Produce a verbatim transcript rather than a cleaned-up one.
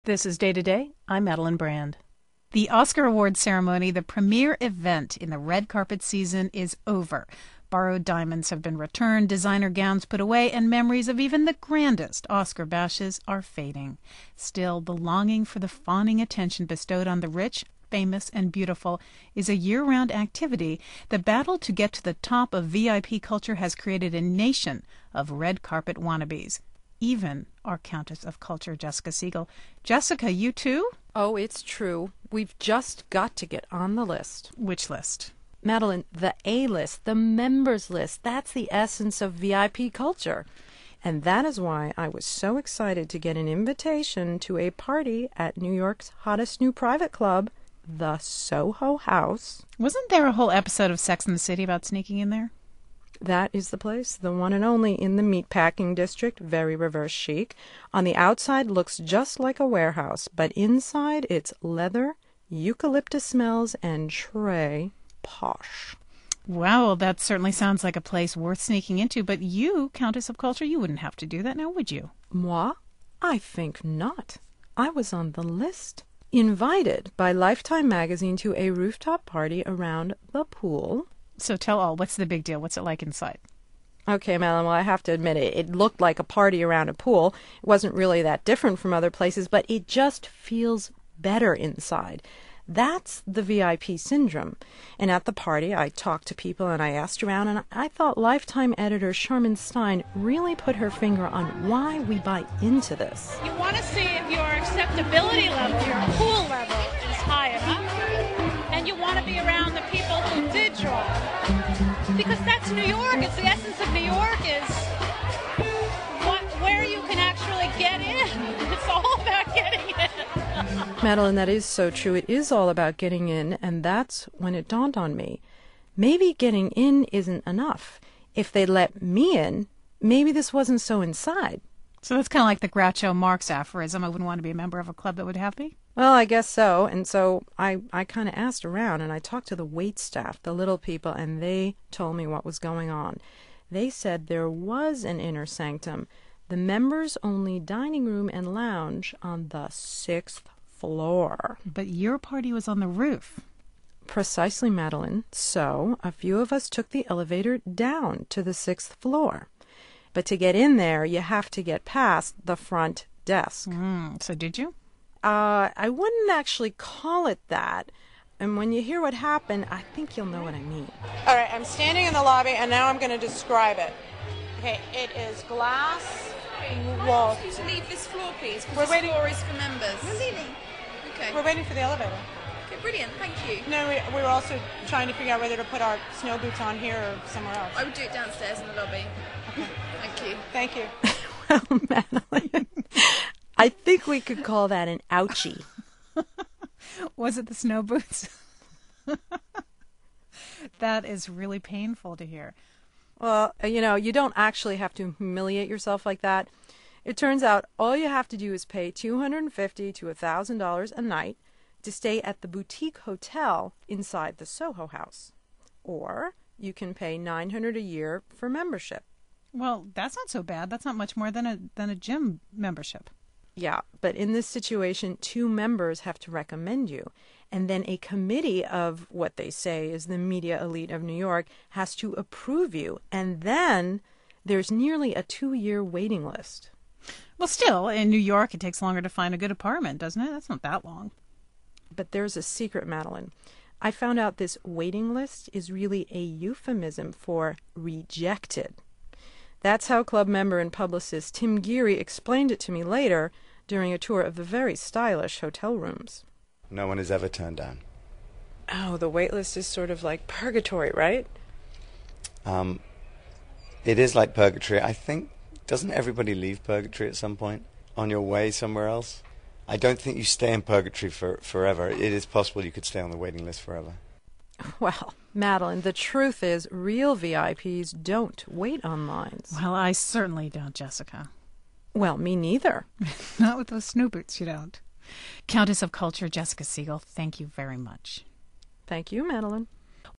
This is Day to Day. I'm Madeline Brand. The Oscar Awards ceremony, the premier event in the red carpet season, is over. Borrowed diamonds have been returned, designer gowns put away, and memories of even the grandest Oscar bashes are fading. Still, the longing for the fawning attention bestowed on the rich, famous, and beautiful is a year-round activity. The battle to get to the top of V I P culture has created a nation of red carpet wannabes. Even our Countess of Culture, Jessica Siegel. Jessica, you too? Oh, it's true. We've just got to get on the list. Which list? Madeline, the A-list, the members list. That's the essence of V I P culture. And that is why I was so excited to get an invitation to a party at New York's hottest new private club, the Soho House. Wasn't there a whole episode of Sex and the City about sneaking in there? That is the place, the one and only in the meatpacking district, very reverse chic. On the outside looks just like a warehouse, but inside it's leather, eucalyptus smells, and très posh. Wow, well, that certainly sounds like a place worth sneaking into, but you, Countess of Culture, you wouldn't have to do that now, would you? Moi? I think not. I was on the list. Invited by Lifetime magazine to a rooftop party around the pool. So tell all, what's the big deal? What's it like inside? Okay, Madeline, well, I have to admit it. It looked like a party around a pool. It wasn't really that different from other places, but it just feels better inside. That's the V I P syndrome. And at the party, I talked to people and I asked around, and I thought Lifetime editor Sharmin Stein really put her finger on why we buy into this. You want to see if your acceptability level, your cool level is high enough, and you want to be around the people who did draw. Because that's New York. It's the essence of New York is what, where you can actually get in. It's all about getting in. Madeline, that is so true. It is all about getting in, and that's when it dawned on me. Maybe getting in isn't enough. If they let me in, maybe this wasn't so inside. So that's kind of like the Groucho Marx aphorism, I wouldn't want to be a member of a club that would have me? Well, I guess so. And so I, I kind of asked around, and I talked to the wait staff, the little people, and they told me what was going on. They said there was an inner sanctum, the members-only dining room and lounge on the sixth floor. But your party was on the roof. Precisely, Madeline. So a few of us took the elevator down to the sixth floor. But to get in there, you have to get past the front desk. Mm, so did you? Uh, I wouldn't actually call it that. And when you hear what happened, I think you'll know what I mean. All right, I'm standing in the lobby, and now I'm going to describe it. Okay, it is glass wall. Please leave this floor, please, We're because this waiting- floor is for members. We're leaving. Okay. We're waiting for the elevator. Okay, brilliant. Thank you. No, we, we were also trying to figure out whether to put our snow boots on here or somewhere else. I would do it downstairs in the lobby. Okay. Thank you. Thank you. Well, Madeline, I think we could call that an ouchie. Was it the snow boots? That is really painful to hear. Well, you know, you don't actually have to humiliate yourself like that. It turns out all you have to do is pay two hundred fifty dollars to one thousand dollars a night to stay at the boutique hotel inside the Soho House. Or you can pay nine hundred dollars a year for membership. Well, that's not so bad. That's not much more than a than a gym membership. Yeah, but in this situation, two members have to recommend you. And then a committee of what they say is the media elite of New York has to approve you. And then there's nearly a two-year waiting list. Well, still, in New York, it takes longer to find a good apartment, doesn't it? That's not that long. But there's a secret, Madeline. I found out this waiting list is really a euphemism for rejected. That's how club member and publicist Tim Geary explained it to me later during a tour of the very stylish hotel rooms. No one is ever turned down. Oh, the wait list is sort of like purgatory, right? Um, it is like purgatory. I think, doesn't everybody leave purgatory at some point on your way somewhere else? I don't think you stay in purgatory for forever. It is possible you could stay on the waiting list forever. Well, Madeline, the truth is real V I Ps don't wait on lines. Well, I certainly don't, Jessica. Well, me neither. Not with those snow boots, you don't. Countess of Culture, Jessica Siegel, thank you very much. Thank you, Madeline.